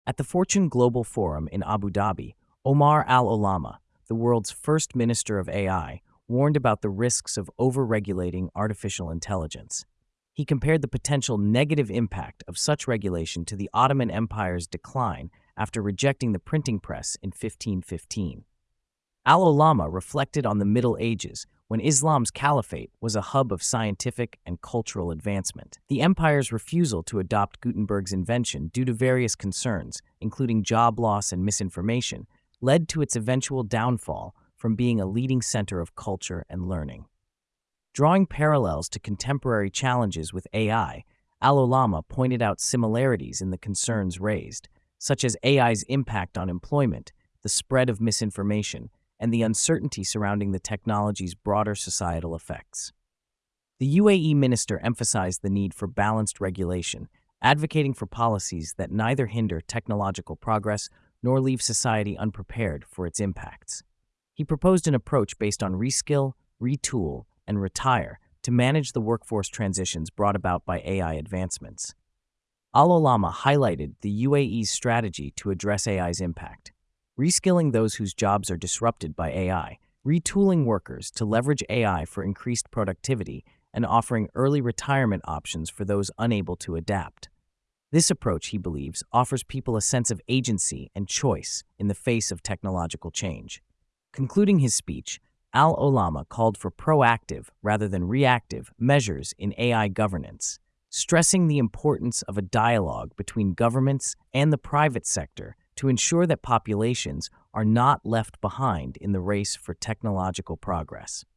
At the Fortune Global Forum in Abu Dhabi, Omar Al-Olama, the world's first minister of AI, warned about the risks of over-regulating artificial intelligence. He compared the potential negative impact of such regulation to the Ottoman Empire's decline after rejecting the printing press in 1515. Al-Olama reflected on the Middle Ages, when Islam's caliphate was a hub of scientific and cultural advancement. The empire's refusal to adopt Gutenberg's invention due to various concerns, including job loss and misinformation, led to its eventual downfall from being a leading center of culture and learning. Drawing parallels to contemporary challenges with AI, Al-Olama pointed out similarities in the concerns raised, such as AI's impact on employment, the spread of misinformation, and the uncertainty surrounding the technology's broader societal effects. The UAE minister emphasized the need for balanced regulation, advocating for policies that neither hinder technological progress nor leave society unprepared for its impacts. He proposed an approach based on reskill, retool, and retire to manage the workforce transitions brought about by AI advancements. Al-Olama highlighted the UAE's strategy to address AI's impact. Reskilling those whose jobs are disrupted by AI, retooling workers to leverage AI for increased productivity, and offering early retirement options for those unable to adapt. This approach, he believes, offers people a sense of agency and choice in the face of technological change. Concluding his speech, Al-Olama called for proactive rather than reactive measures in AI governance, stressing the importance of a dialogue between governments and the private sector to ensure that populations are not left behind in the race for technological progress.